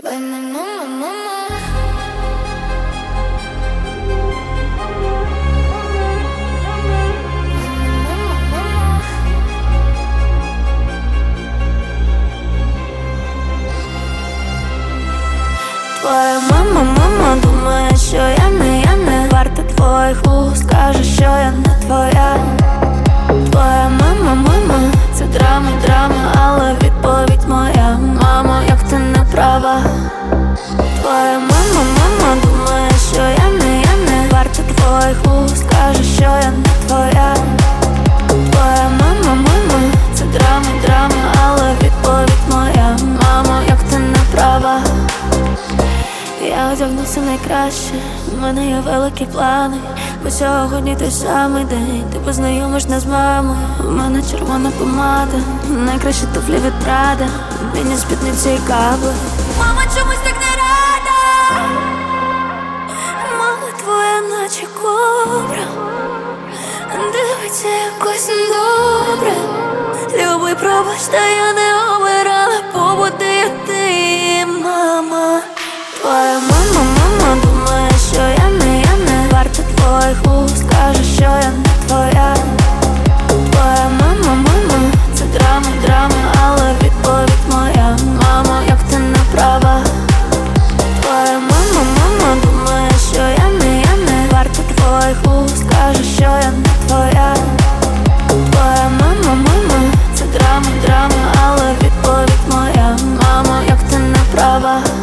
Твоя мама думає, що я не варта твоїх вуст, каже, що я не твоя. Твоя мама, це драма, але відповідь моя: мамо, як ти не права. Твоя мама думає, що я не варта твоїх вуст, каже, що я не твоя. Твоя мама, це драма, але відповідь моя: мамо, як ти не права. Я одягнуся найкраще, у мене є великі плани. Бо сьогодні той самий день, ти познайомиш нас з мамою. У мене червона помада, найкращі туфлі від Прада, міні спідниці і кабли. Мама чомусь так не рада. Мама твоя наче кобра, дивиться якось недобре. Любий, пробач, та я не обирала, побуди як ти, мама. Твоя мама думає, що я не варта твоїх вуст, каже, що я не твоя. Твоя мама, це драма, але відповідь моя: мамо, як ти не права. Твоя мама думає, що я не варта твоїх вуст, каже, що я не твоя. Твоя мама, це драма, але відповідь моя: мамо, як ти не права.